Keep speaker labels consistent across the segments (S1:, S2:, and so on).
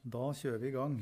S1: Da kjører vi I gang.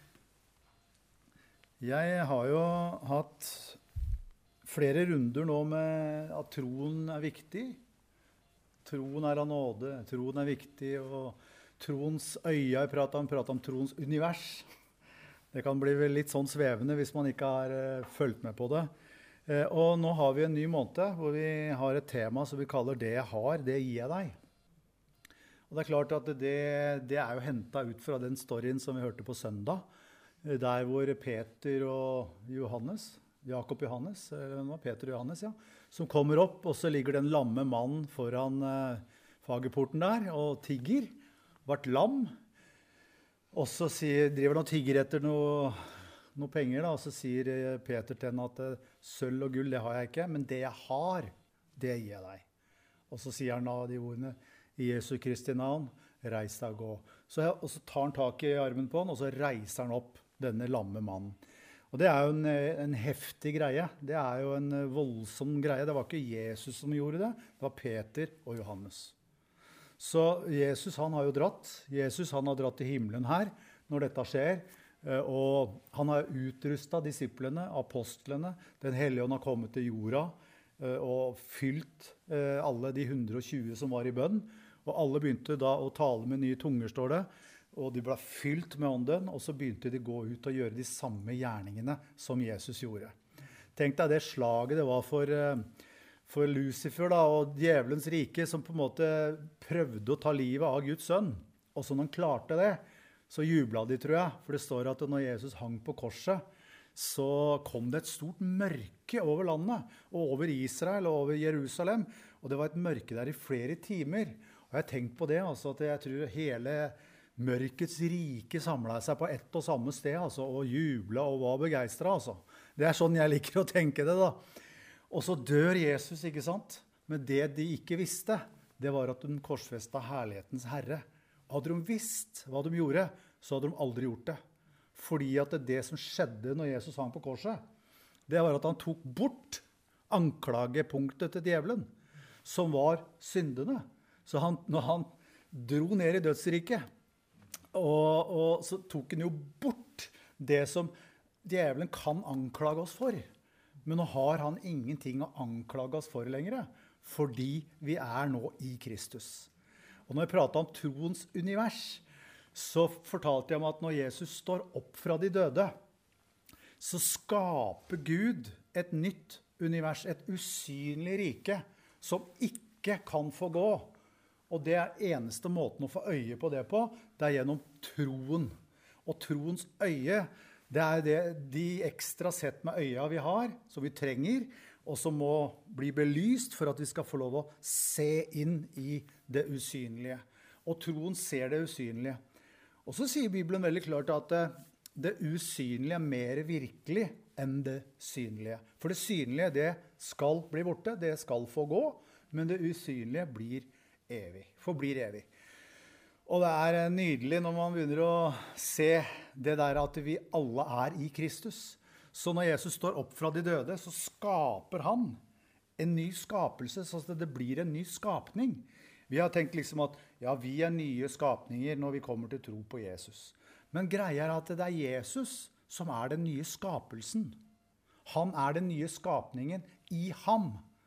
S1: Jeg har jo hatt flere runder nå med at troen viktig. Troen av nåde, troen viktig, og troens øye, jeg prater om troens univers. Det kan bli vel litt sånn svevende hvis man ikke har fulgt med på det. Og nå har vi en ny måned hvor vi har et tema som vi kaller «Det jeg har, det gir jeg deg». Og det klart at det jo hentet ut fra den storyen som vi hørte på søndag, der hvor Peter og Johannes, Jakob Johannes, eller det var Peter og Johannes, ja, som kommer opp, og så ligger den lamme mannen foran fagerporten der, og tigger, vart lam, og så driver han og tigger etter noe penger, da, og så sier Peter til henne at sølv og gull, det har jeg ikke, men det jeg har, det gir jeg deg. Og så sier han da de ordene, I Jesu Kristi navn, reis deg og gå. Og så tar han tak I armen på han, og så reiser han opp denne lamme mannen. Og det jo en heftig greie. Det jo en voldsom greie. Det var ikke Jesus som gjorde det, det var Peter og Johannes. Så Jesus han har jo dratt. Jesus han har dratt til himmelen her når dette skjer. Og han har utrustet disiplene, apostlene. Den hellige ånd har kommet til jorda og fylt alle de 120 som var I bønn. Og alle begynte da å tale med nye tunger, står det. Og de ble fylt med ånden, og så begynte de å gå ut og gjøre de samme gjerningene som Jesus gjorde. Tenk deg det slaget det var for Lucifer da, og djevelens rike, som på en måte prøvde å ta livet av Guds sønn. Og så når han klarte det, så jublet de, tror jeg. For det står at når Jesus hang på korset, så kom det et stort mørke over landet, og over Israel og over Jerusalem. Og det var et mørke der I flere timer. Og jeg har tenkt på det, altså, at jeg tror hele mørkets rike samlet seg på ett og samme sted, altså, og jublet og var begeistret. Altså. Det sånn jeg liker å tenke det da. Og så dør Jesus, ikke sant? Men det de ikke visste, det var at de korsfestet herlighetens herre. Hadde de visst hva de gjorde, så hadde de aldri gjort det. Fordi at det som skjedde når Jesus hang på korset, det var at han tok bort anklagepunktet til djevelen, som var syndene. Så når han dro ned I dødsriket, og så tok han jo bort det som djevelen kan anklage oss for. Men nå har han ingenting å anklage oss for lenger, fordi vi nå I Kristus. Og når jeg pratet om troens univers, så fortalte jeg om at når Jesus står opp fra de døde, så skaper Gud et nytt univers, et usynlig rike, som ikke kan få gå. Og det eneste måten å få øye på det på, det gjennom troen. Og troens øye, det det de ekstra sett med øya vi har, som vi trenger, og som må bli belyst for at vi skal få lov å se inn I det usynlige. Og troen ser det usynlige. Og så sier Bibelen veldig klart at det usynlige mer virkelig enn det synlige. For det synlige, det skal bli borte, det skal få gå, men det usynlige blir evig, forblir evig. Og det nydelig når man begynner å se det der at vi alle I Kristus. Så når Jesus står opp fra de døde, så skaper han en ny skapelse, så det blir en ny skapning. Vi har tenkt liksom at ja, vi nye skapninger når vi kommer til tro på Jesus. Men greia at det Jesus som den nye skapelsen. Han den nye skapningen I ham.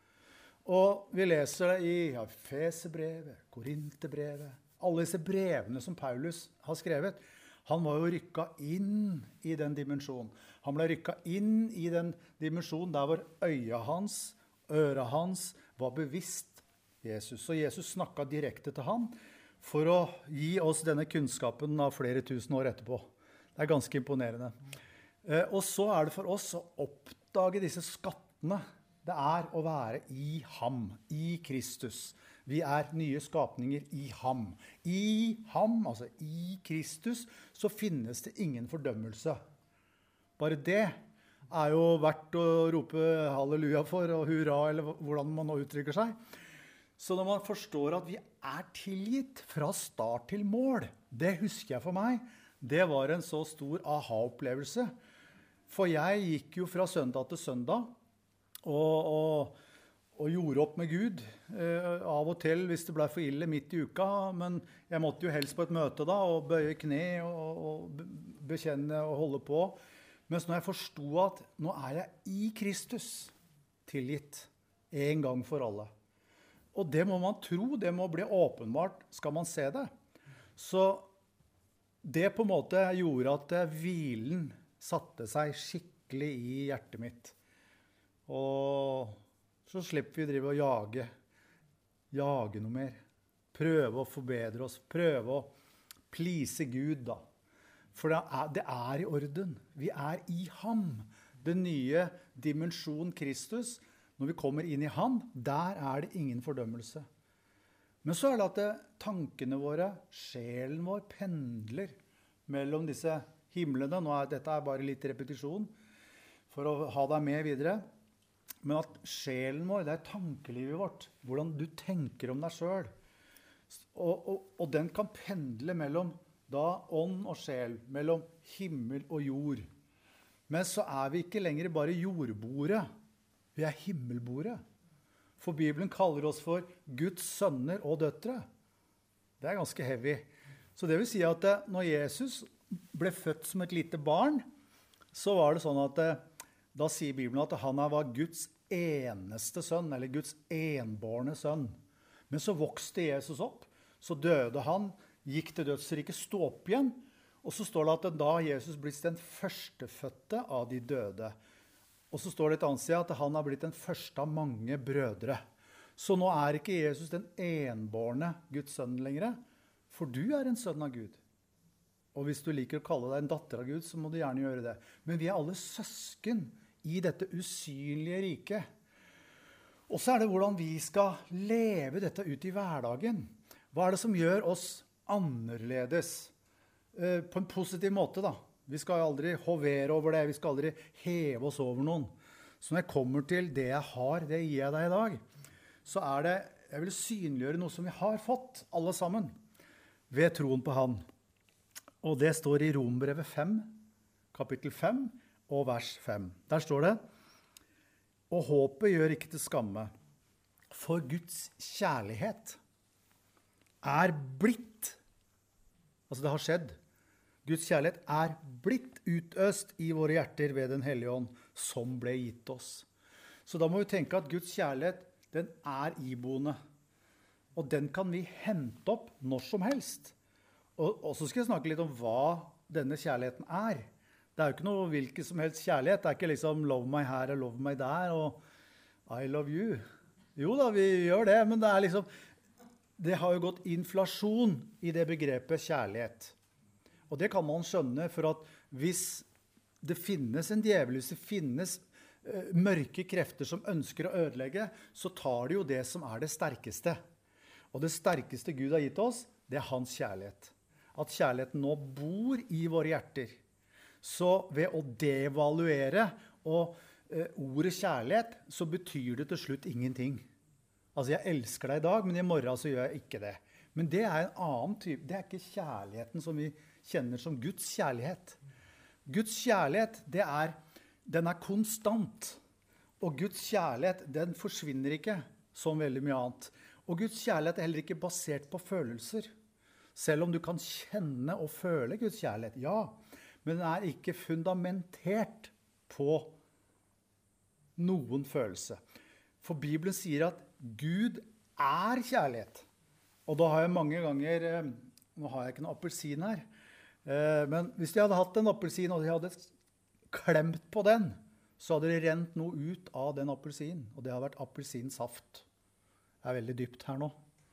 S1: Og vi leser det I Efeserbrevet, Korinterbrevet, alle disse brevene som Paulus har skrevet. Han var jo rykket inn I den dimensjonen. Han ble rykket inn I den dimensjonen der hvor øya hans, øret hans var bevisst Jesus. Og Jesus snakket direkte til han for å gi oss denne kunnskapen av flere tusen år etterpå. Det ganske imponerende. Og så det for oss å oppdage disse skattene. Det å være I ham, I Kristus. Vi nye skapninger I ham. I ham, altså I Kristus, så finnes det ingen fordømmelse. Bare det jo verdt å rope halleluja for, og hurra, eller hvordan man nå uttrykker seg. Så når man forstår at vi tilgitt fra start til mål, det husker jeg for meg, det var en så stor aha-opplevelse. For jeg gikk jo fra søndag til søndag, og og gjorde opp med Gud, av og til hvis det ble for ille midt i uka, men jeg måtte jo helst på et møte da, og bøye kne, og bekjenne og holde på. Mens når jeg forstod at nå er jeg i Kristus tilgitt, en gang for alle. Og det må man tro, det må bli åpenbart, skal man se det. Så det på en måte gjorde at hvilen satte seg skikkelig i hjertet mitt. Og så slipper vi å drive og jage noe mer. Prøve å forbedre oss, prøve å please Gud da. For det er i orden. Vi er i ham. Den nye dimensjonen Kristus, når vi kommer inn i han, der er det ingen fordømmelse. Men så er det at tankene våre, sjelen vår, pendler mellom disse himlene. Dette er bare litt repetisjon for å ha deg med videre. Men at sjelen vår, det er tankelivet vårt, hvordan du tenker om deg selv. Og den kan pendle mellom da ånd og sjel, mellom himmel og jord. Men så er vi ikke lenger bare jordboere, vi er himmelboere. For Bibelen kaller oss for Guds sønner og døtre. Det er ganske heavy. Så det vil si at når Jesus ble født som et lite barn, så var det sånn at da sier Bibelen at han var Guds eneste sønn, eller Guds enbårne sønn. Men så vokste Jesus opp, så døde han, gikk til dødsriket, stå opp igjen, og så står det at da Jesus blitt den førstefødte av de døde. Og så står det et annet sted at han har blitt den første av mange brødre. Så nå er ikke Jesus den enbårne Guds sønn lenger, for du er en sønn av Gud. Og hvis du liker å kalle deg en datter av Gud, så må du gjerne gjøre det. Men vi er alle søsken i dette usynlige riket. Og så er det hvordan vi skal leve dette ut i hverdagen. Hva er det som gjør oss annerledes? På en positiv måte da. Vi skal aldri hovere over det, vi skal aldri heve oss over noen. Så når jeg kommer til det jeg har, det gir jeg deg i dag, så er det, jeg vil synliggjøre noe som vi har fått, alle sammen, ved troen på han. Og det står i Rombrevet 5, kapittel 5 og vers 5. Der står det, og håpet gjør ikke til skamme, for Guds kjærlighet er blitt, altså det har skjedd, Guds kjærlighet er blitt utøst i våre hjerter ved den hellige ånd, som ble gitt oss. Så da må vi tenke at Guds kjærlighet, den er iboende. Og den kan vi hente opp når som helst. Og så skal jeg snakke litt om hva denne kjærligheten er. Det er jo ikke noe hvilken som helst kjærlighet. Det er ikke liksom love meg her og love meg der, og I love you. Jo da, vi gjør det, men det er liksom, det har jo gått inflasjon i det begrepet kjærlighet. Og det kan man skjønne, for at hvis det finnes en djevel, hvis det finnes mørke krefter som ønsker å ødelegge, så tar det jo det som er det sterkeste. Og det sterkeste Gud har gitt oss, det er hans kjærlighet. At kjærligheten nå bor i våre hjerter. Så ved å devaluere og ordet kjærlighet, så betyr det til slutt ingenting. Altså, jeg elsker deg i dag, men i morgen så gjør jeg ikke det. Men det er en annen type. Det er ikke kjærligheten som vi kjenner som Guds kjærlighet. Guds kjærlighet, den er konstant. Og Guds kjærlighet, den forsvinner ikke som veldig mye annet. Og Guds kjærlighet er heller ikke basert på følelser. Selv om du kan kjenne og føle Guds kjærlighet, ja. Men den er ikke fundamentert på noen følelse. For Bibelen sier at Gud er kjærlighet. Og da har jeg mange ganger, nå har jeg ikke noen appelsin her, men hvis jeg hadde hatt en appelsin, og jeg hadde klemt på den, så hadde det rent noe ut av den appelsinen, og det har vært appelsinsaft. Det er veldig dypt her nå.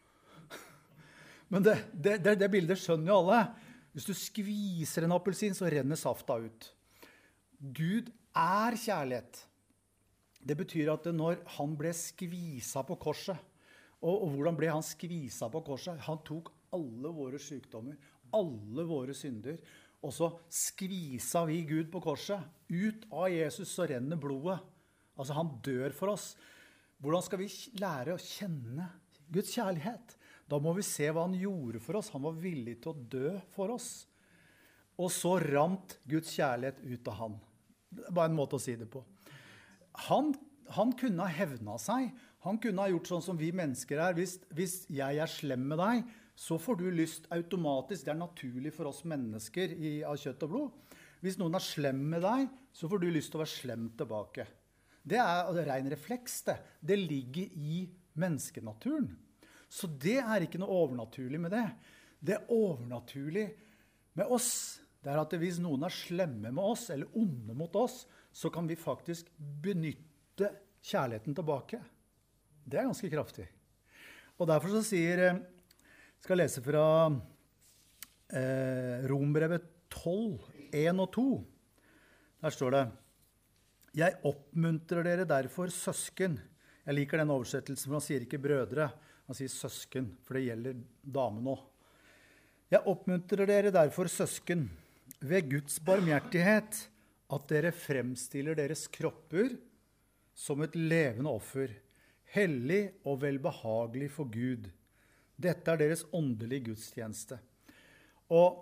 S1: Men det bildet skjønner jo alle. Hvis du skviser en appelsin, så renner safta ut. Gud er kjærlighet. Det betyr at når han ble skvisa på korset, og hvordan ble han skvisa på korset? Han tok alle våre sykdommer, alle våre synder, og så skvisa vi Gud på korset. Ut av Jesus så renner blodet. Altså han dør for oss. Hvordan skal vi lære å kjenne Guds kjærlighet? Da må vi se hva han gjorde for oss. Han var villig til å dø for oss. Og så rant Guds kjærlighet ut av han. Det er bare en måte å si det på. Han kunne ha hevnet seg. Han kunne ha gjort sånn som vi mennesker er. Hvis jeg er slem med deg, så får du lyst automatisk. Det er naturlig for oss mennesker av kjøtt og blod. Hvis noen er slem med deg, så får du lyst til å være slem tilbake. Det er ren refleks, det. Det ligger i menneskenaturen. Så det er ikke noe overnaturlig med det. Det overnaturlig med oss, det er at hvis noen er slemme med oss, eller onde mot oss, så kan vi faktisk benytte kjærligheten tilbake. Det er ganske kraftig. Og derfor så skal jeg lese fra Rombrevet 12, 1 og 2. Der står det: Jeg oppmuntrer dere derfor, søsken. Jeg liker den oversettelsen, for han sier ikke brødre, han sier søsken, for det gjelder damen også. Jeg oppmuntrer dere derfor, søsken, ved Guds barmhjertighet, at dere fremstiller deres kropper som et levende offer, hellig og velbehagelig for Gud. Dette er deres åndelige gudstjeneste. Og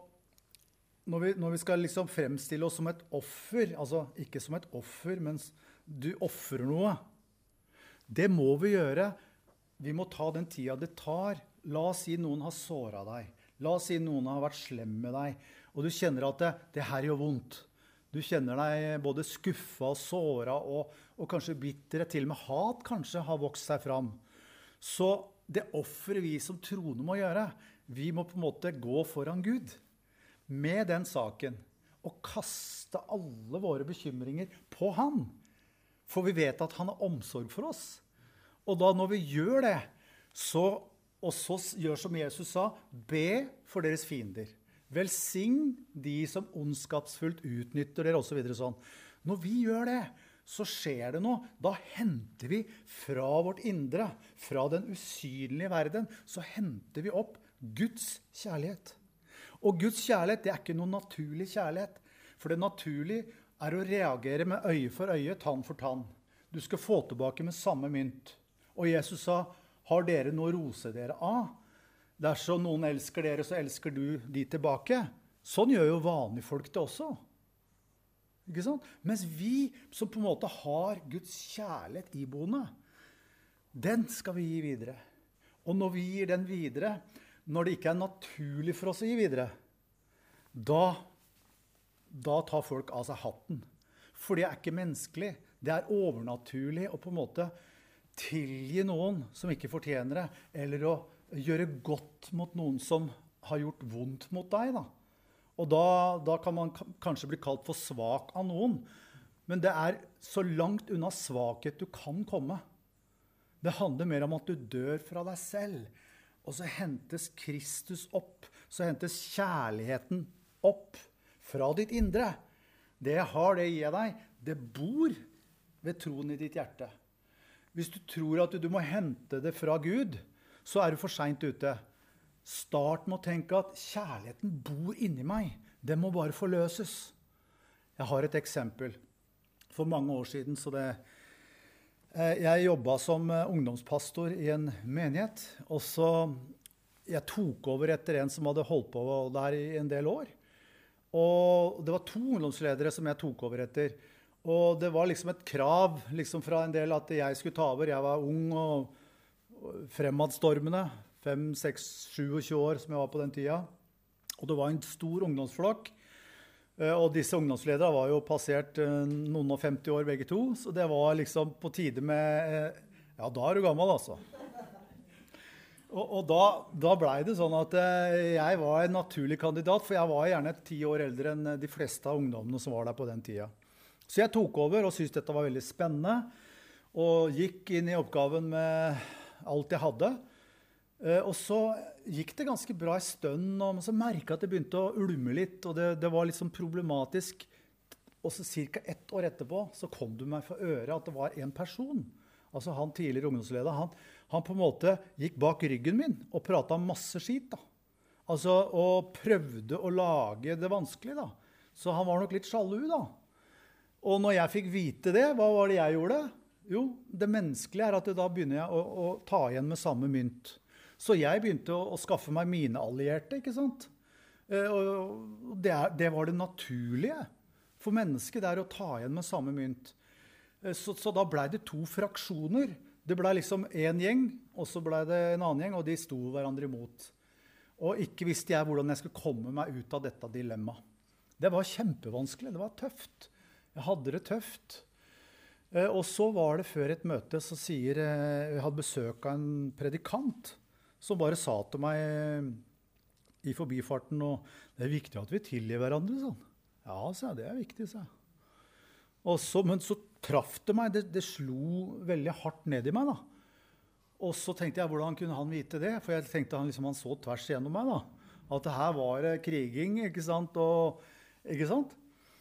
S1: når vi skal liksom fremstille oss som et offer, altså ikke som et offer, men du offrer noe, det må vi gjøre. Vi må ta den tida det tar. La oss si noen har såret deg. La oss si noen har vært slem med deg, og du kjenner at det her gjør vondt. Du kjenner deg både skuffet og såret, og kanskje bittere, til og med hat kanskje har vokst seg fram. Så det offeret vi som troende må gjøre, vi må på en måte gå foran Gud med den saken, og kaste alle våre bekymringer på han. For vi vet at han har omsorg for oss. Og da når vi gjør det, så gjør som Jesus sa, be for deres fiender. Velsign de som ondskapsfullt utnytter dere, og så videre sånn. Når vi gjør det, så skjer det noe. Da henter vi fra vårt indre, fra den usynlige verden, så henter vi opp Guds kjærlighet. Og Guds kjærlighet, det er ikke noen naturlig kjærlighet. For det naturlige er å reagere med øye for øye, tann for tann. Du skal få tilbake med samme mynt. Og Jesus sa, har dere noe å rose dere av? Dersom noen elsker dere, så elsker du de tilbake. Sånn gjør jo vanlige folk det også. Ikke sant? Mens vi som på en måte har Guds kjærlighet iboende, den skal vi gi videre. Og når vi gir den videre, når det ikke er naturlig for oss å gi videre, da tar folk av seg hatten. For det er ikke menneskelig. Det er overnaturlig å på en måte tilgi noen som ikke fortjener det, eller å gjøre godt mot noen som har gjort vondt mot deg. Da. Og da kan man kanskje bli kalt for svak av noen. Men det er så langt unna svakhet du kan komme. Det handler mer om at du dør fra deg selv. Og så hentes Kristus opp. Så hentes kjærligheten opp fra ditt indre. Det jeg har, det gir jeg deg. Det bor ved troen i ditt hjerte. Hvis du tror at du må hente det fra Gud, så er du for sent ute. Start med å tenke at kjærligheten bor inni meg. Den må bare forløses. Jeg har et eksempel. For mange år siden, jeg jobbet som ungdomspastor i en menighet, og så jeg tok over etter en som hadde holdt på der i en del år. Og det var 2 ungdomsledere som jeg tok over etter. Og det var liksom et krav liksom fra en del at jeg skulle ta over. Jeg var ung og fremadstormende, 5, 6, 27 år som jeg var på den tida. Og det var en stor ungdomsflokk. Og disse ungdomsledere var jo passert noen og 50 år begge to, så det var liksom på tide med, ja, da er du gammel altså. Og da ble det sånn at jeg var en naturlig kandidat, for jeg var gjerne 10 år eldre enn de fleste av ungdommene som var der på den tida. Så jeg tok over og syntes dette var veldig spennende, og gikk inn i oppgaven med alt jeg hadde. Og så gikk det ganske bra i stønn, og så merket jeg at det begynte å ulme litt, og det var liksom problematisk. Og så cirka 1 år etterpå, så kom det meg for øre at det var en person, altså han tidligere ungdomsleder, han på en måte gikk bak ryggen min og pratet masse skit da. Altså, og prøvde å lage det vanskelig da. Så han var nok litt sjalu da. Og når jeg fikk vite det, hva var det jeg gjorde? Jo, det menneskelige er at da begynner jeg å ta igjen med samme mynt. Så jeg begynte å skaffe meg mine allierte, ikke sant? Og det var det naturlige for mennesket, det er å ta igjen med samme mynt. Så da ble det 2 fraksjoner. Det ble liksom en gjeng, og så ble det en annen gjeng, og de sto hverandre imot. Og ikke visste jeg hvordan jeg skulle komme meg ut av dette dilemmaet. Det var kjempevanskelig, det var tøft. Jeg hadde det tøft. Og så var det før et møte, så sier jeg hadde besøk av en predikant, som bare sa til meg i forbifarten, og det er viktig at vi tilgir hverandre, sånn. Ja, sa jeg, det er viktig, sa jeg. Men så traff det meg, det slo veldig hardt ned i meg da. Og så tenkte jeg, hvordan kunne han vite det? For jeg tenkte han så tvers gjennom meg da. At det her var kriging, ikke sant? Ikke sant?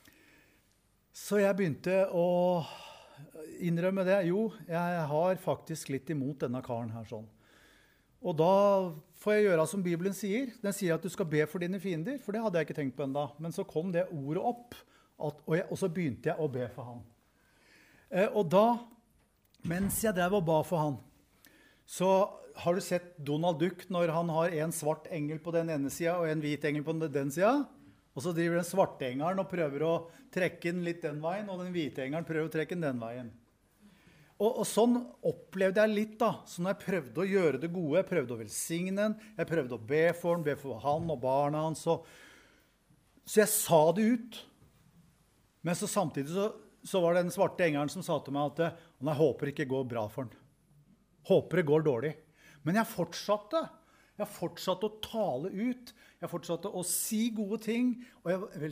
S1: Så jeg begynte å innrømme det. Jo, jeg har faktisk litt imot denne karen her sånn. Og da får jeg gjøre som Bibelen sier. Den sier at du skal be for dine fiender, for det hadde jeg ikke tenkt på enda. Men så kom det ordet opp, og så begynte jeg å be for han. Og da, mens jeg drev og ba for han, så har du sett Donald Duck når han har en svart engel på den ene siden og en hvit engel på den siden, og så driver den svarte engelen og prøver å trekke den litt den veien, og den hvite engelen prøver å trekke den den veien. Og sånn opplevde jeg litt da, så når jeg prøvde å gjøre det gode, jeg prøvde å velsigne den, jeg prøvde å be for han og barna hans, så jeg sa det ut. Men så samtidig så var det den svarte engelen som sa til meg at jeg håper ikke går bra for han. Håper det går dårlig. Men jeg fortsatte å tale ut, jeg fortsatte å si gode ting, og jeg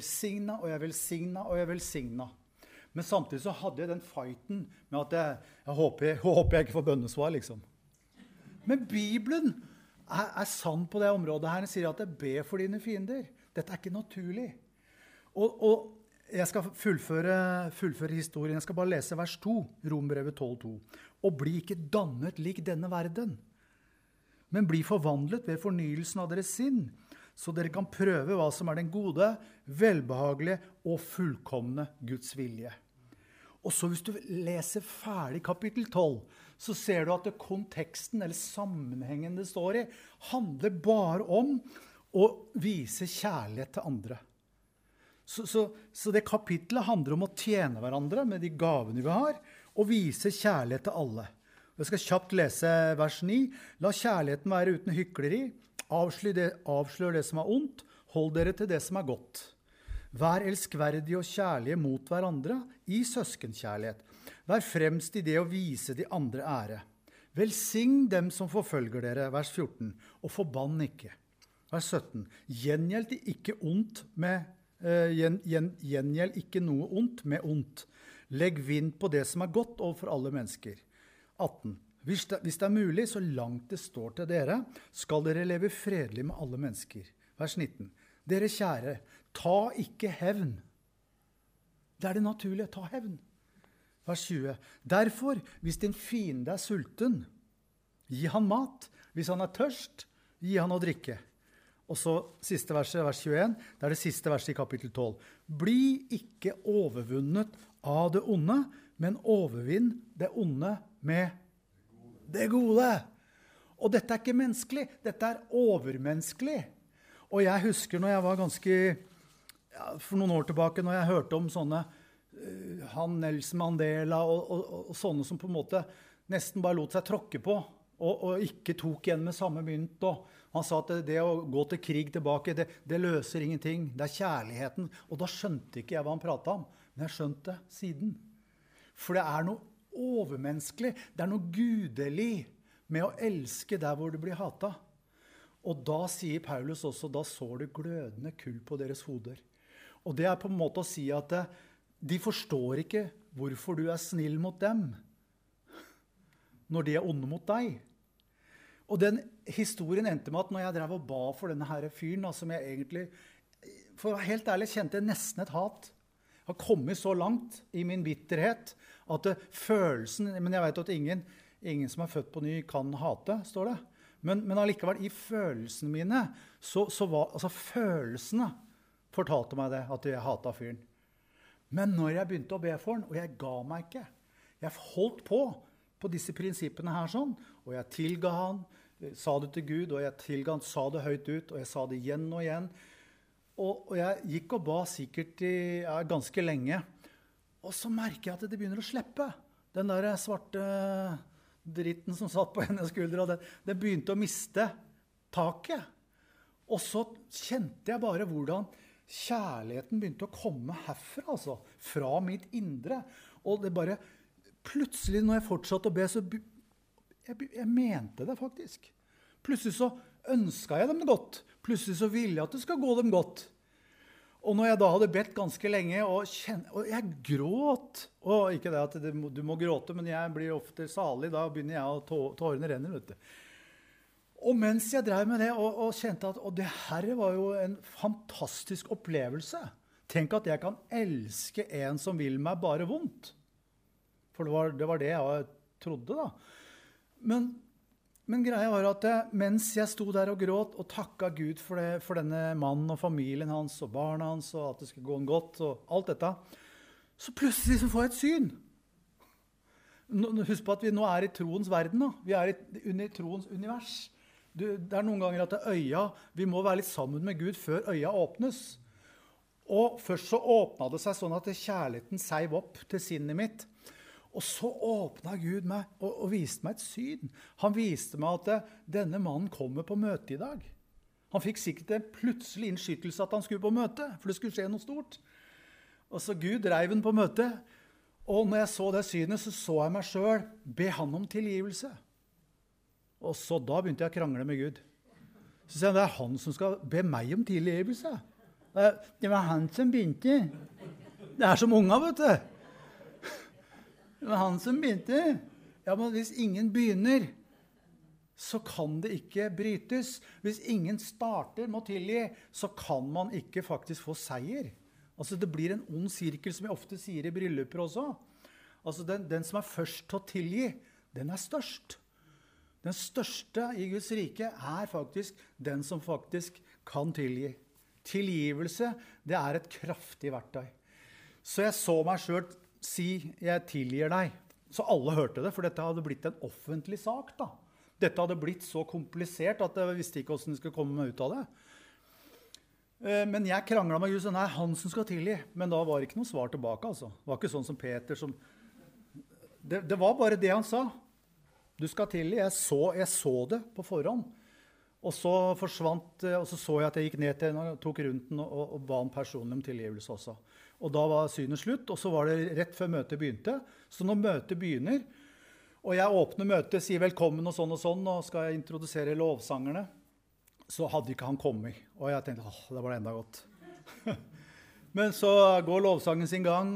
S1: velsigna. Men samtidig så hadde jeg den fighten med at jeg håper jeg ikke får bønnesvar, liksom. Men Bibelen er sann på det området her. Den sier at jeg ber for dine fiender. Dette er ikke naturlig. Og jeg skal fullføre historien. Jeg skal bare lese vers 2, Romerbrevet 12:2. Og bli ikke dannet lik denne verden, men bli forvandlet ved fornyelsen av deres sinn, så dere kan prøve hva som er den gode, velbehagelige og fullkomne Guds vilje. Og så hvis du leser ferdig kapittel 12, så ser du at konteksten eller sammenhengen det står i, handler bare om å vise kjærlighet til andre. Så det kapitlet handler om å tjene hverandre med de gavene vi har, og vise kjærlighet til alle. Jeg skal kjapt lese vers 9. La kjærligheten være uten hykleri. Avslør det som er ondt. Hold dere til det som er godt. Vær elskverdige og kjærlige mot hverandre i søskenkjærlighet. Vær fremst i det å vise de andre ære. Velsign dem som forfølger dere, vers 14, og forbann ikke. Vers 17. Gjengjeld ikke noe ondt med ondt. Legg vind på det som er godt overfor alle mennesker. 18. Hvis det er mulig, så langt det står til dere, skal dere leve fredelig med alle mennesker. Vers 19. Dere kjære, ta ikke hevn. Det er det naturlige, ta hevn. Vers 20. Derfor, hvis din fiende er sulten, gi han mat. Hvis han er tørst, gi han å drikke. Og så siste verset, vers 21, det er det siste verset i kapittel 12. Bli ikke overvunnet av det onde, men overvinn det onde med det gode. Og dette er ikke menneskelig, dette er overmenneskelig. Og jeg husker når jeg var for noen år tilbake, når jeg hørte om sånne, han Nelson Mandela og sånne som på en måte nesten bare lot seg tråkke på, og ikke tok igjen med samme mynt. Og han sa at det å gå til krig tilbake, det løser ingenting. Det er kjærligheten. Og da skjønte ikke jeg hva han pratet om. Men jeg skjønte siden. For det er noe overmenneskelig. Det er noe gudelig med å elske der hvor du blir hatet. Og da sier Paulus også, da sår det glødende kull på deres hoder. Og det er på en måte å si at de forstår ikke hvorfor du er snill mot dem, når de er onde mot deg. Og den historien endte med at når jeg drev og ba for denne her fyren, som jeg egentlig, for å være helt ærlig, kjente nesten et hat. Jeg har kommet så langt i min bitterhet, at følelsen, men jeg vet at ingen som er født på ny kan hate, står det. Men allikevel, i følelsene mine, så var, altså følelsene fortalte meg det, at jeg hatet fyren. Men når jeg begynte å be for han, og jeg ga meg ikke, jeg holdt på disse prinsippene her sånn, og jeg tilga han, sa det til Gud, og jeg tilga han, sa det høyt ut, og jeg sa det igjen og igjen. Og jeg gikk og ba sikkert ganske lenge, og så merker jeg at det begynner å slippe. Den der svarte dritten som satt på hennes skuldre, og det begynte å miste taket. Og så kjente jeg bare hvordan kjærligheten begynte å komme herfra, altså, fra mitt indre. Og det bare, plutselig når jeg fortsatte å be, så jeg mente det faktisk. Plutselig så ønsket jeg dem det godt. Plutselig så ville jeg at det skal gå dem godt. Og når jeg da hadde bedt ganske lenge, og jeg gråt, og ikke det at du må gråte, men jeg blir ofte salig, da begynner jeg å tårene renner, vet du. Og mens jeg drev med det, og kjente at det her var jo en fantastisk opplevelse. Tenk at jeg kan elske en som vil meg bare vondt. For det var det jeg trodde da. Men greia var at mens jeg sto der og gråt og takket Gud for denne mannen og familien hans og barna hans, og at det skulle gå en godt og alt dette, så plutselig så får jeg et syn. Husk på at vi nå i troens verden, da. Vi under troens univers. Det noen ganger at øya, vi må være litt sammen med Gud før øya åpnes. Og først så åpnet det seg sånn at kjærligheten seiv opp til sinnet mitt. Og så åpnet Gud meg og viste meg et syn. Han viste meg at denne mannen kommer på møte i dag. Han fikk sikkert en plutselig innskytelse at han skulle på møte, for det skulle skje noe stort. Og så Gud drev han på møte. Og når jeg så det synet, så jeg meg selv be han om tilgivelse. Og så da begynte jeg å krangle med Gud. Så sier han, det han som skal be meg om tilgivelse. Det var han som begynte. Det som unger, vet du. Det var han som begynte. Ja, men hvis ingen begynner, så kan det ikke brytes. Hvis ingen starter med å tilgi, så kan man ikke faktisk få seier. Altså, det blir en ond sirkel, som jeg ofte sier i brylluper også. Altså, den som først til å tilgi, den størst. Den største i Guds rike faktisk den som faktisk kan tilgi. Tilgivelse, det et kraftig verktøy. Så jeg så meg selv si, jeg tilgir deg. Så alle hørte det, for dette hadde blitt en offentlig sak da. Dette hadde blitt så komplisert at jeg visste ikke hvordan jeg skulle komme meg ut av det. Men jeg kranglet med Gud, så han som skal tilgi. Men da var det ikke noe svar tilbake, altså. Det var ikke sånn som Peter som... Det var bare det han sa. Du skal tilgi. Jeg så det på forhånd. Og så forsvant, og så jeg at jeg gikk ned til henne og tok rundt den og ba han personlig om tilgivelse også. Og da var synet slutt, og så var det rett før møtet begynte. Så når møtet begynner, og jeg åpner møtet, sier velkommen og sånn, og skal jeg introdusere lovsangerne, så hadde ikke han kommet. Og jeg tenkte, det var det enda godt. Men så går lovsangen sin gang,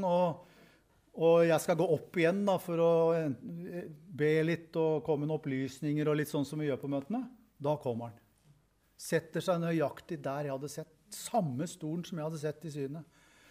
S1: og jeg skal gå opp igjen da, for å be litt og komme med opplysninger og litt sånn som vi gjør på møtene. Da kommer han. Setter seg nøyaktig der jeg hadde sett. Samme stolen som jeg hadde sett i synet.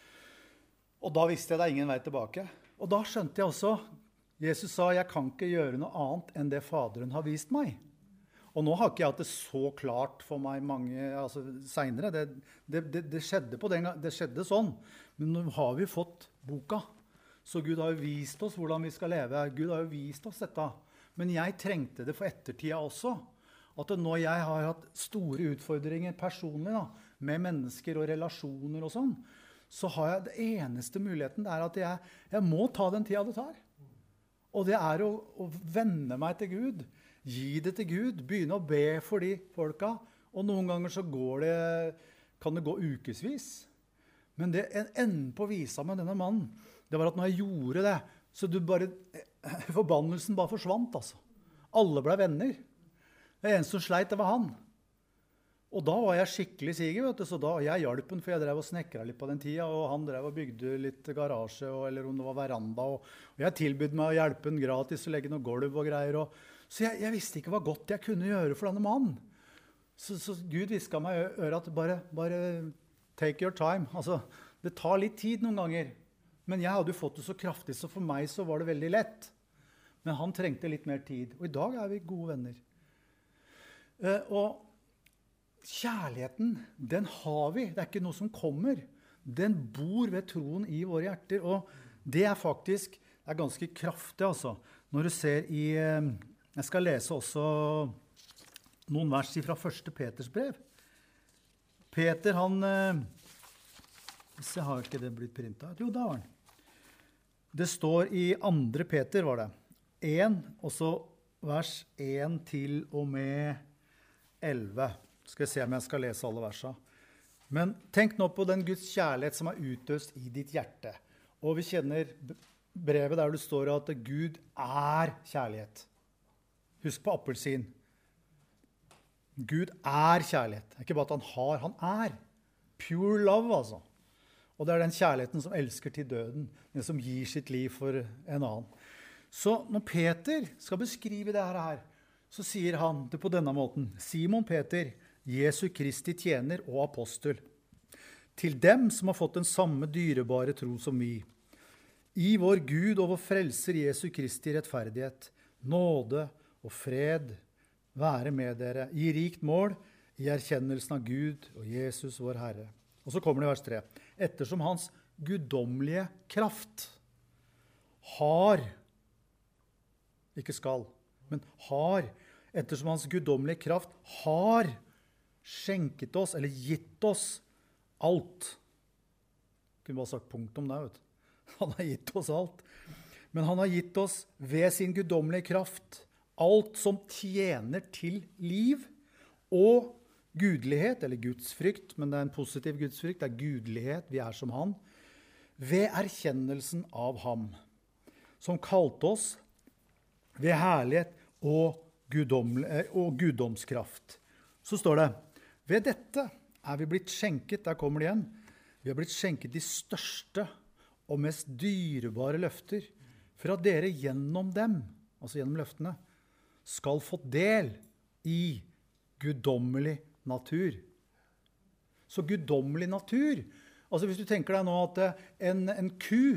S1: Og da visste jeg det ingen vei tilbake. Og da skjønte jeg også, Jesus sa, jeg kan ikke gjøre noe annet enn det Faderen har vist meg. Og nå har ikke jeg hatt det så klart for meg senere. Det skjedde på den gang, det skjedde sånn. Men nå har vi fått boka. Så Gud har jo vist oss hvordan vi skal leve. Gud har jo vist oss dette. Men jeg trengte det for ettertida også. At når jeg har hatt store utfordringer personlig da, med mennesker og relasjoner og sånn, så har jeg det eneste muligheten, det at jeg må ta den tida det tar. Og det å vende meg til Gud, gi det til Gud, begynne å be for de folka, og noen ganger så kan det gå ukesvis. Men det enden på visa med denne mannen, det var at når jeg gjorde det, så forbannelsen bare forsvant, altså. Alle ble venner. Det eneste som sleit, det var han. Og da var jeg skikkelig siger, vet du, så da jeg hjalp han, for jeg drev og snekret litt på den tida, og han drev og bygde litt garasje, eller om det var veranda, og jeg tilbød meg å hjelpe han gratis, og legge noe gulv og greier, så jeg visste ikke hva godt jeg kunne gjøre for denne mannen. Så Gud visket meg i øret at bare take your time. Altså, det tar litt tid noen ganger, men jeg hadde jo fått det så kraftig, så for meg så var det veldig lett. Men han trengte litt mer tid, og i dag vi gode venner. Og kjærligheten, den har vi. Det ikke noe som kommer. Den bor ved troen i våre hjerter, og det faktisk ganske kraftig, altså. Når du ser jeg skal lese også noen vers fra 1. Peters brev. Peter, hvis jeg har ikke det blitt printet. Jo, da var han. Det står i 2. Peter, var det. 1, og så vers 1 til og med 11. Skal jeg se om jeg skal lese alle versene. Men tenk nå på den Guds kjærlighet som utøst i ditt hjerte. Og vi kjenner brevet der det står at Gud kjærlighet. Husk på appelsin. Gud kjærlighet. Det ikke bare at han Pure love, altså. Og det den kjærligheten som elsker til døden, den som gir sitt liv for en annen. Så når Peter skal beskrive det her, så sier han det på denne måten. Simon Peter, Jesu Kristi tjener og apostel, til dem som har fått den samme dyrebare tro som vi. I vår Gud og vår frelser Jesu Kristi rettferdighet, nåde og fred være med dere i rikt mål i erkjennelsen av Gud og Jesus vår Herre. Og så kommer det i vers 3. Ettersom hans guddommelige kraft ikke skal, men ettersom hans guddommelige kraft har skjenket oss, eller gitt oss alt. Jeg kunne bare sagt punkt om det, vet du. Han har gitt oss alt. Men han har gitt oss ved sin guddommelige kraft alt som tjener til liv og gudlighet, eller gudsfrykt, men det en positiv gudsfrykt, det gudlighet, vi som han, ved erkjennelsen av ham, som kalte oss ved herlighet og guddomskraft. Så står det, ved dette vi blitt skjenket, der kommer det igjen, vi har blitt skjenket de største og mest dyrebare løfter, for at dere gjennom dem, altså gjennom løftene, skal få del i guddommelig natur. Så guddommelig natur, altså hvis du tenker deg nå at en ku,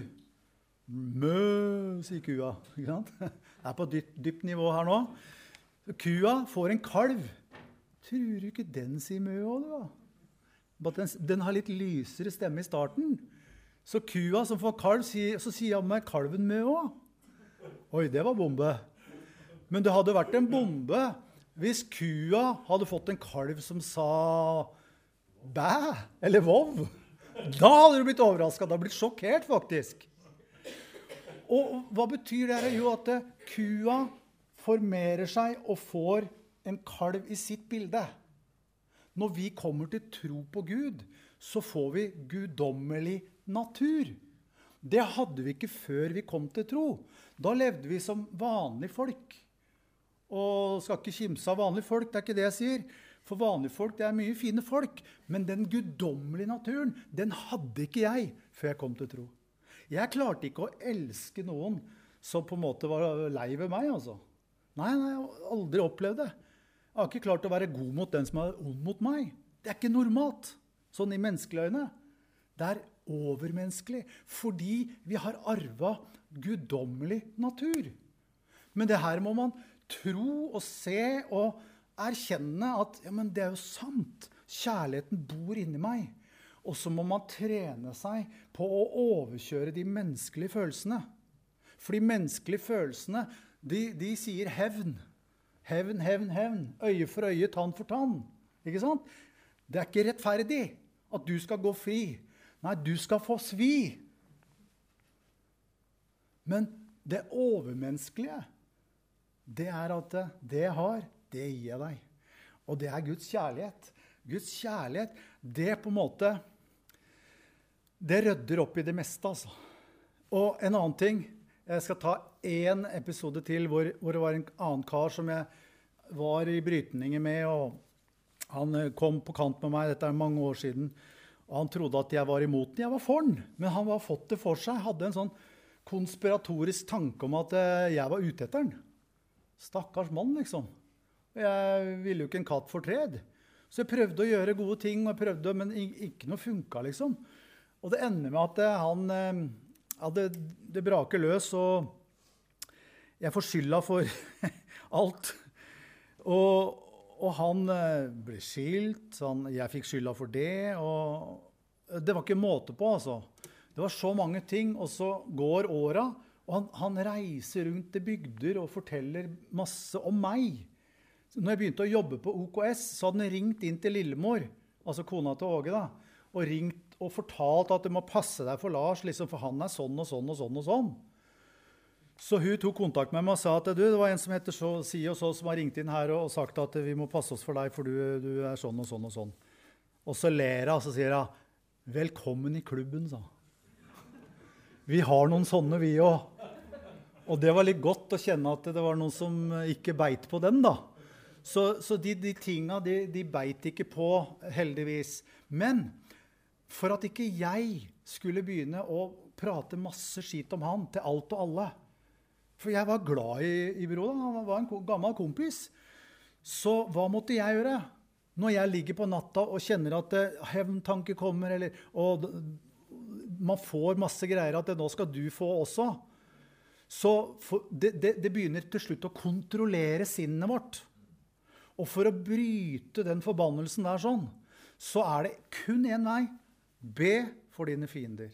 S1: sier kua, ikke sant? Det på dypt nivå her nå. Kua får en kalv. Tror du ikke den sier mø også, da? Den har litt lysere stemme i starten. Så kua som får kalv, så sier han meg kalven mø også. Oi, det var bombe. Men det hadde vært en bombe hvis kua hadde fått en kalv som sa bæ, eller vov. Da hadde du blitt overrasket, da hadde du blitt sjokkert faktisk. Og hva betyr det? Jo, at kua formerer seg og får en kalv i sitt bilde. Når vi kommer til tro på Gud, så får vi guddommelig natur. Det hadde vi ikke før vi kom til tro. Da levde vi som vanlige folk. Og skal ikke kimse av vanlige folk, det ikke det jeg sier. For vanlige folk, det mye fine folk. Men den guddommelige naturen, den hadde ikke jeg før jeg kom til tro. Jeg klarte ikke å elske noen som på en måte var lei ved meg, altså. Nei, jeg har aldri opplevd det. Jeg har ikke klart å være god mot den som ond mot meg. Det ikke normalt, sånn i menneskelige øyne. Det overmenneskelig, fordi vi har arvet guddommelig natur. Men det her må man tro og se og erkjenne at ja, men det jo sant. Kjærligheten bor inni meg. Og så må man trene seg på å overkjøre de menneskelige følelsene. For de menneskelige følelsene, de sier hevn. Hevn, hevn, hevn. Øye for øye, tann for tann. Ikke sant? Det ikke rettferdig at du skal gå fri. Nei, du skal få svi. Men det overmenneskelige, det at det jeg har, det gir jeg deg. Og det Guds kjærlighet. Guds kjærlighet, det på en måte, det rydder opp i det meste, altså. Og en annen ting, jeg skal ta en episode til hvor det var en annen kar som jeg var i brytninger med, og han kom på kant med meg, dette mange år siden, og han trodde at jeg var imot den. Jeg var for den, men han var fått det for seg, hadde en sånn konspiratorisk tanke om at jeg var ute etter den. Stakkars mann, liksom. Jeg ville jo ikke en katt for tred. Så jeg prøvde å gjøre gode ting, men ikke noe funket, liksom. Og det ender med at det braker løs, og jeg får skylda for alt. Og han ble skilt, jeg fikk skylda for det, og det var ikke måte på, altså. Det var så mange ting, og så går åra, og han reiser rundt i bygder og forteller masse om meg. Når jeg begynte å jobbe på OKS, så hadde han ringt inn til Lillemor, altså kona til Åge da, og ringt og fortalt at du må passe deg for Lars, liksom, for han sånn og sånn og sånn og sånn. Så hun tok kontakt med meg og sa at det var en som heter så, si og så, som har ringt inn her og sagt at vi må passe oss for deg, for du er sånn og sånn og sånn. Og så ler hun, og så sier hun, velkommen i klubben, sa. Vi har noen sånne, vi også. Og det var litt godt å kjenne at det var noen som ikke beit på den, da. Så de tingene, de beit ikke på, heldigvis. Men for at ikke jeg skulle begynne å prate masse skit om han til alt og alle, for jeg var glad i broren, han var en gammel kompis. Så hva måtte jeg gjøre? Når jeg ligger på natta og kjenner at hevntanke kommer, og man får masse greier at nå skal du få også. Så det begynner til slutt å kontrollere sinnet vårt. Og for å bryte den forbannelsen der sånn, så er det kun en vei. Be for dine fiender.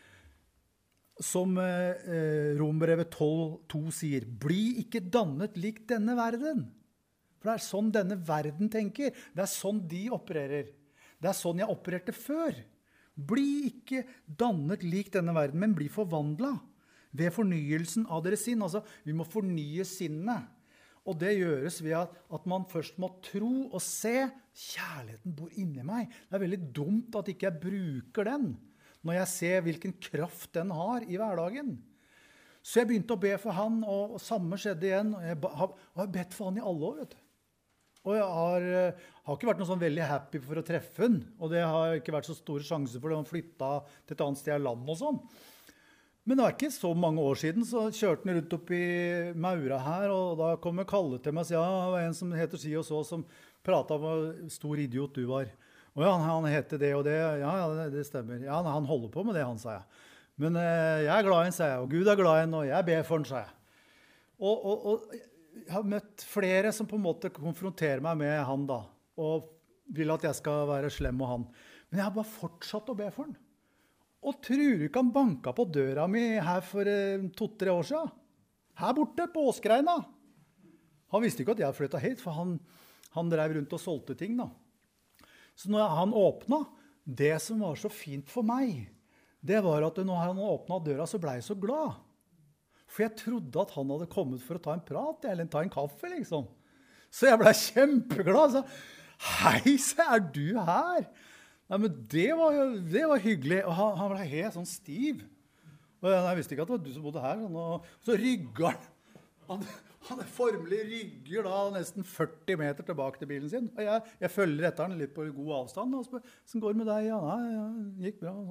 S1: Som Romerbrevet 12:2 sier, bli ikke dannet lik denne verden. For det er sånn denne verden tenker. Det er sånn de opererer. Det er sånn jeg opererte før. Bli ikke dannet lik denne verden, men bli forvandlet ved fornyelsen av deres sinn. Altså, vi må fornye sinnet. Og det gjøres ved at man først må tro og se kjærligheten bor inni meg. Det er veldig dumt at ikke jeg bruker den når jeg ser hvilken kraft den har i hverdagen. Så jeg begynte å be for han, og samme skjedde igjen. Og jeg har bedt for han i alle år, vet du. Og jeg har ikke vært noe sånn veldig happy for å treffe han, og det har ikke vært så store sjanser for det. Han flyttet til et annet sted i land og sånn. Men det var ikke så mange år siden, så kjørte han rundt opp i Maura her, og da kom Kalle til meg og sa, ja, det var en som heter si og så, som pratet om hvor stor idiot du var. Og ja, han heter det og det. Ja, det stemmer. Ja, han holder på med det, han, sa jeg. Men jeg er glad i han, sa jeg, og Gud er glad i han, og jeg ber for han, sa jeg. Og jeg har møtt flere som på en måte konfronterer meg med han da, og vil at jeg skal være slem med han. Men jeg har bare fortsatt å be for han. Og tror du ikke han banket på døra mi her for 2-3 år siden? Her borte, på Åskreina. Han visste ikke at jeg flyttet hit, for han drev rundt og solgte ting da. Så når han åpnet, det som var så fint for meg, det var at når han åpnet døra, så ble jeg så glad. For jeg trodde at han hadde kommet for å ta en prat, eller ta en kaffe, liksom. Så jeg ble kjempeglad. Så, hei, så er du her? Nei, men det var hyggelig. Og han ble helt sånn stiv. Og jeg visste ikke at det var du som bodde her. Og så rygger han. Han formelig rygger da nesten 40 meter tilbake til bilen sin. Og jeg følger etter han litt på god avstand. Og spør, hvordan går det med deg? Ja, nei, gikk bra.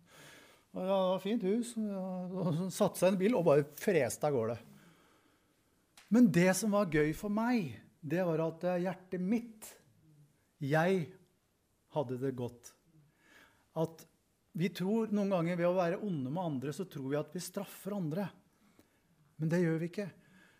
S1: Og ja, fint hus. Og så satte seg en bil og bare freste av gårde. Men det som var gøy for meg, det var at hjertet mitt, jeg hadde det godt. At vi tror noen ganger ved å være onde med andre, så tror vi at vi straffer andre. Men det gjør vi ikke.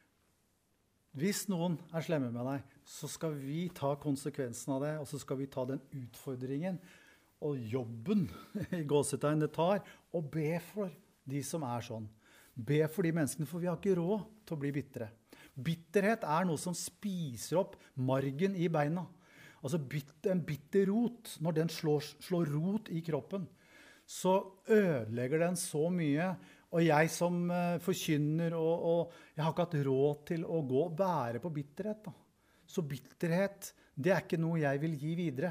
S1: Hvis noen er slemme med deg, så skal vi ta konsekvensen av det, og så skal vi ta den utfordringen og jobben i gåsetegn det tar, og be for de som er sånn. Be for de menneskene, for vi har ikke råd til å bli bittere. Bitterhet er noe som spiser opp margen i beina. Altså en bitter rot, når den slår rot i kroppen, så ødelegger den så mye. Og jeg som forkynner, og jeg har ikke hatt råd til å gå og bære på bitterhet. Da. Så bitterhet, det er ikke noe jeg vil gi videre.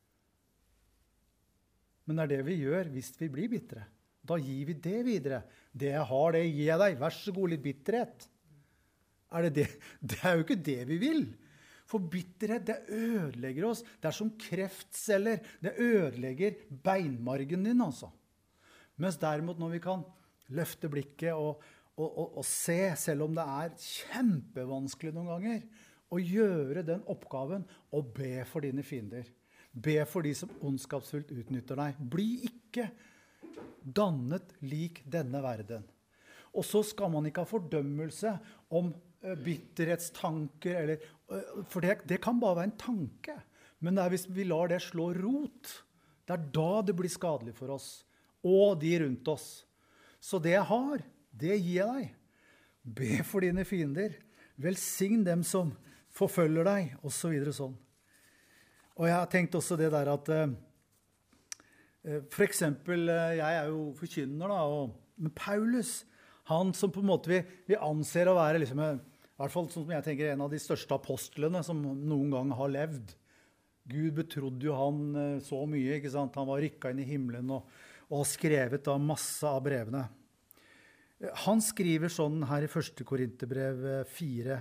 S1: Men det er det vi gjør hvis vi blir bittere. Da gir vi det videre. Det jeg har, det gir jeg deg. Vær så god, litt bitterhet. Det er jo ikke det vi vil. For bitterhet, det ødelegger oss. Det er som kreftceller. Det ødelegger beinmargen din, altså. Mens derimot når vi kan løfte blikket og se, selv om det er kjempevanskelig noen ganger, og gjøre den oppgaven og be for dine fiender. Be for de som ondskapsfullt utnytter deg. Bli ikke dannet lik denne verden. Og så skal man ikke ha fordømmelse om bitterhetstanker, for det kan bare være en tanke. Men det er hvis vi lar det slå rot, det er da det blir skadelig for oss, og de rundt oss. Så det jeg har, det gir jeg deg. Be for dine fiender. Velsign dem som forfølger deg, og så videre sånn. Og jeg har tenkt også det der at, for eksempel, jeg er jo forkynner da, men Paulus, Han som på en måte vi anser å være, liksom, i hvert fall som jeg tenker, en av de største apostlene som noen gang har levd. Gud betrodde jo han så mye, ikke sant? Han var rykket inn i himmelen og har skrevet da masse av brevene. Han skriver sånn her i 1. Korinterbrev 4,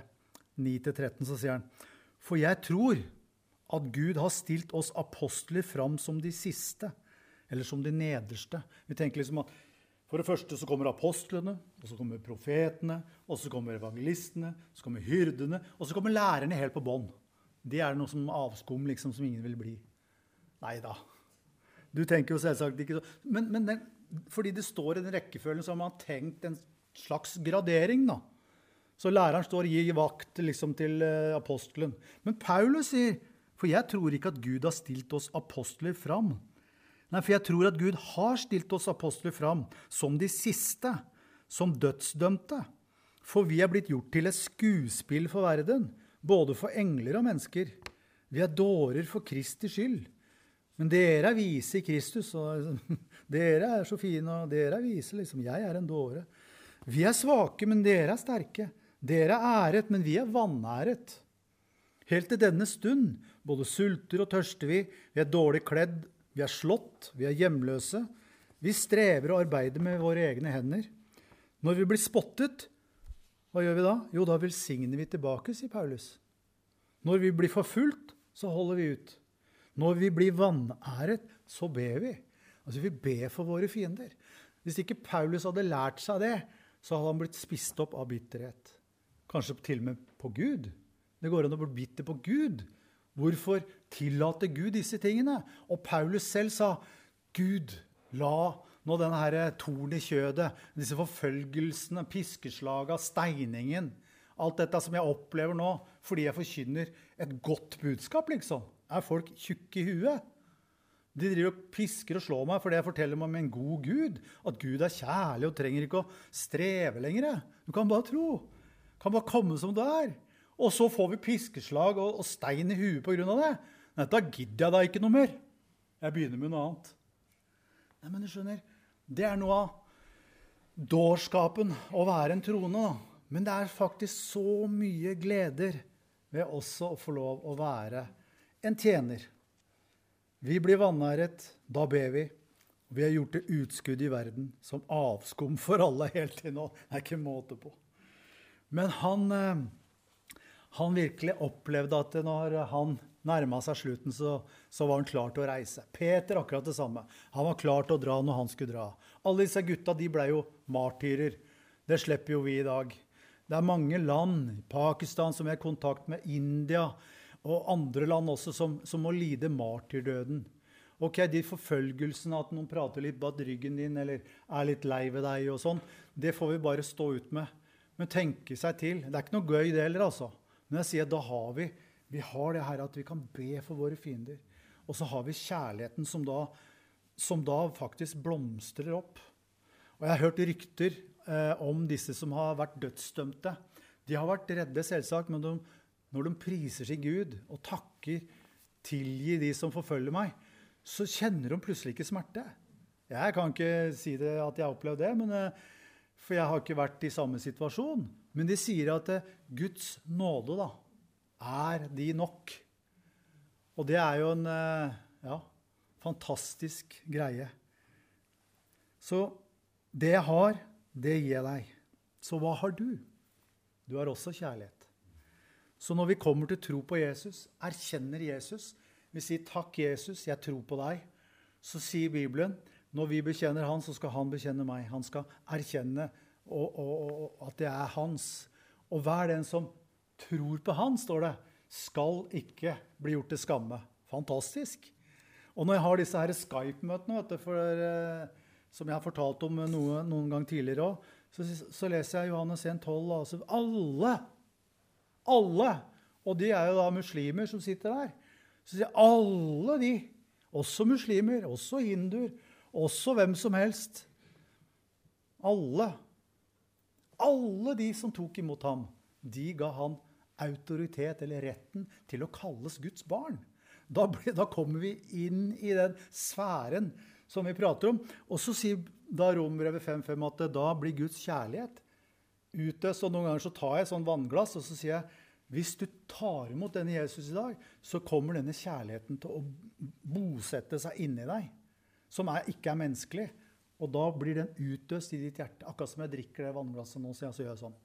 S1: 9-13, så sier han, «For jeg tror at Gud har stilt oss apostler fram som de siste, eller som de nederste.» Vi tenker liksom at for det første så kommer apostlene, og så kommer profetene, og så kommer evangelistene, så kommer hyrdene, og så kommer lærerne helt på bånd. Det noe som avskum, liksom, som ingen vil bli. Neida. Du tenker jo selvsagt ikke så. Men fordi det står i den rekkefølgen, så har man tenkt en slags gradering, da. Så læreren står i vakt liksom, til apostelen. Men Paulus sier, for jeg tror ikke at Gud har stilt oss apostler fram. Nei, for jeg tror at Gud har stilt oss apostler fram som de siste, som dødsdømte. For vi blitt gjort til et skuespill for verden, både for engler og mennesker. Vi dårer for Kristi skyld. Men dere vise i Kristus, og dere så fine, og dere vise, liksom, jeg en dåre. Vi svake, men dere sterke. Dere æret, men vi vanæret. Helt til denne stund, både sulter og tørster vi dårlig kledd, vi slått, vi hjemløse. Vi strever og arbeider med våre egne hender. Når vi blir spottet, hva gjør vi da? Jo, da velsigner vi tilbake, sier Paulus. Når vi blir forfulgt, så holder vi ut. Når vi blir vanæret, så ber vi. Altså, vi ber for våre fiender. Hvis ikke Paulus hadde lært seg det, så hadde han blitt spist opp av bitterhet. Kanskje til og med på Gud. Det går an å bli bitter på Gud. Hvorfor tillater Gud disse tingene? Og Paulus selv sa, Gud, la nå denne her torn i kjødet, disse forfølgelsene, piskeslaga, steiningen, alt dette som jeg opplever nå, fordi jeg forkynner et godt budskap, liksom. Folk tjukke i huet? De driver og pisker og slår meg, fordi jeg forteller meg om en god Gud, at Gud kjærlig og trenger ikke å streve lenger. Du kan bare tro. Du kan bare komme som du Og så får vi piskeslag og stein i huet på grunn av det. Nei, da gidder jeg da ikke noe mer. Jeg begynner med noe annet. Nei, men du skjønner, det noe av dårskapen å være en troende. Men det faktisk så mye gleder ved også å få lov å være en tjener. Vi blir vanæret, da ber vi. Vi har gjort det utskudd i verden som avskum for alle helt til nå. Det ikke måte på. Men han virkelig opplevde at når han nærmet seg slutten, så var han klar til å reise. Peter akkurat det samme. Han var klar til å dra når han skulle dra. Alle disse gutta, de ble jo martyrer. Det slipper jo vi i dag. Det mange land, Pakistan som er i kontakt med, India, og andre land også som må lide martyrdøden. Ok, de forfølgelsene, at noen prater litt bak ryggen din, eller litt lei ved deg og sånn, det får vi bare stå ut med. Men tenke seg til. Det ikke noe gøy det heller, altså. Men jeg sier, da har vi har det her at vi kan be for våre fiender. Og så har vi kjærligheten som da faktisk blomstrer opp. Og jeg har hørt rykter om disse som har vært dødsdømte. De har vært redde selvsagt, men når de priser sin Gud og takker, tilgi de som forfølger meg, så kjenner de plutselig ikke smerte. Jeg kan ikke si det at jeg har opplevd det, for jeg har ikke vært i samme situasjon. Men de sier at Guds nåde da, de nok. Og det jo en fantastisk greie. Så det jeg har, det gir jeg deg. Så hva har du? Du har også kjærlighet. Så når vi kommer til tro på Jesus, erkjenner Jesus, vi sier takk Jesus, jeg tror på deg, så sier Bibelen, når vi bekjenner han, så skal han bekjenne meg. Han skal erkjenne og at det hans. Og hver den som tror på han, står det, skal ikke bli gjort til skamme. Fantastisk. Og når jeg har disse her Skype-møtene, som jeg har fortalt om noen gang tidligere også, så leser jeg Johannes 1,12, altså alle, og de jo da muslimer som sitter der, så sier alle de, også muslimer, også hinduer, også hvem som helst, alle de som tok imot ham, de ga han autoritet eller retten til å kalles Guds barn. Da kommer vi inn i den sfæren som vi prater om. Og så sier da Romerbrevet 5:5 at da blir Guds kjærlighet utøst, og noen ganger så tar jeg et sånn vannglass, og så sier jeg, hvis du tar imot denne Jesus i dag, så kommer denne kjærligheten til å bosette seg inni deg, som ikke er menneskelig, og da blir den utøst i ditt hjerte. Akkurat som jeg drikker det vannglasset nå, så gjør jeg sånn.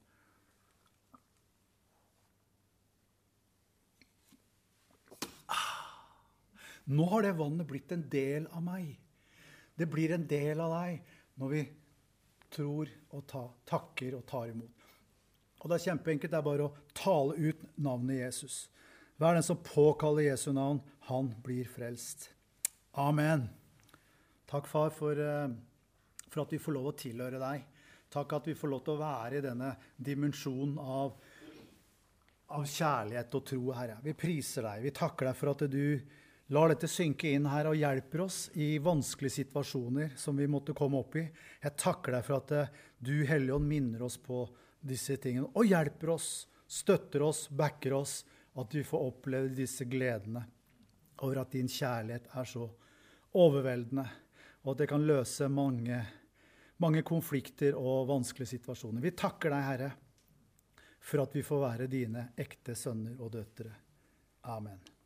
S1: Nå har det vannet blitt en del av meg. Det blir en del av deg når vi tror og takker og tar imot. Og det er kjempeenkelt, det er bare å tale ut navnet Jesus. Hver den som påkaller Jesu navn, han blir frelst. Amen. Takk, far, for at vi får lov å tilhøre deg. Takk at vi får lov til å være i denne dimensjonen av kjærlighet og tro, Herre. Vi priser deg. Vi takker deg for at du lar dette synke inn her og hjelper oss i vanskelige situasjoner som vi måtte komme opp i. Jeg takker deg for at du, Hellige Ånd, minner oss på disse tingene og hjelper oss, støtter oss, backer oss, at vi får oppleve disse gledene over at din kjærlighet er så overveldende, og at det kan løse mange konflikter og vanskelige situasjoner. Vi takker deg, Herre, for at vi får være dine ekte sønner og døtre. Amen.